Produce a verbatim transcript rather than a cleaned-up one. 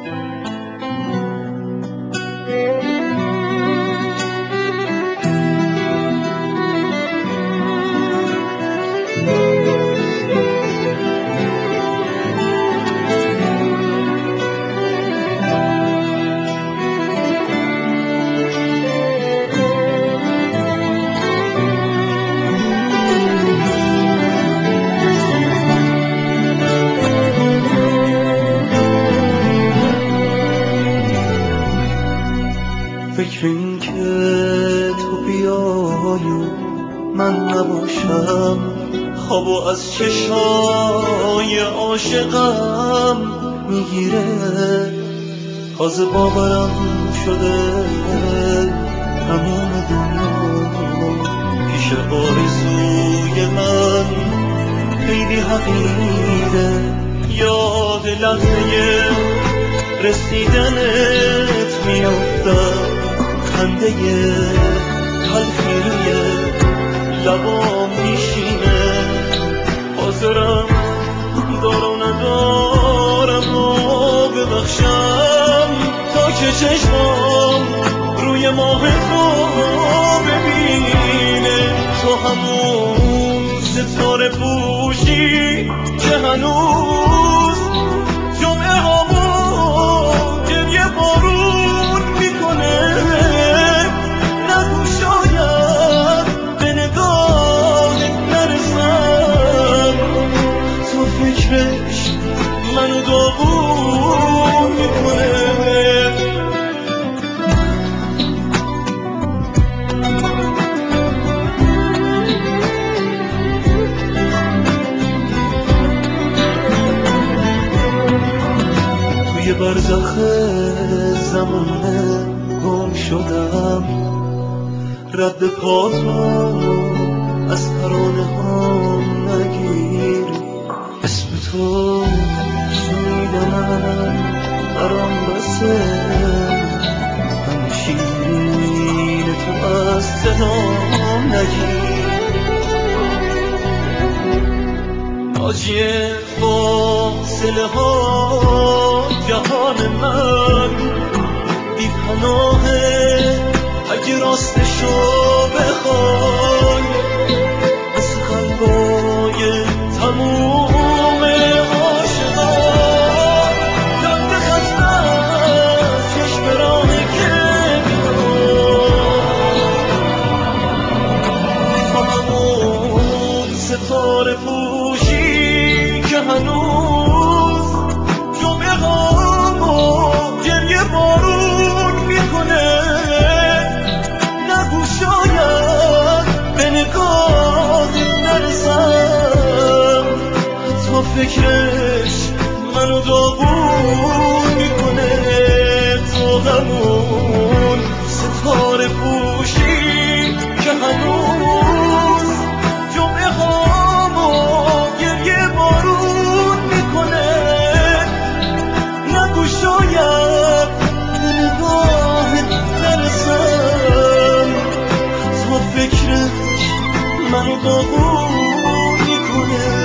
فکر این که تو بیای و من نباشم خوابو از چشای عاشقم میگیره. تازه باورم شده تمام دنیا پیش آرزوی من خیلی حقیره. یاد لحظه رسیدنت میافتم، خنده تلخی روی لبام میشینه. حاضرم دار و ندارم و ببخشم تا که چشمام روی ماه تو ببینه. تو همون ستاره پوشی که هنوز جمعه هامون گریه بارون میکنه. نگو شاید به نگاهت نرسم، تو فکرش منو داغون میکنه. توی برزخ زمانه گم شدم، رد پاتو از ترانه هم نگیر. اسم تو شنیدنم برام بسه، هم شیرین تو از صدام نگیر. حاجی فاصله ها جهان من بی پناهه، اگه راستشو بخوای مثل قلبای تموم عاشقا جاده خسته چشم راه که تو همون ستاره پوشی که هنوز جمعه هامو گریه بارون میکنه. نگو شاید به نگاهت نرسم، حتی فکرش منو داغون میکنه. تو همون ستاره پوشی که هنوز جمعه هامو گریه بارون میکنه. نگو شاید به نگاهت نرسم، تا فکرت منو داغون میکنه.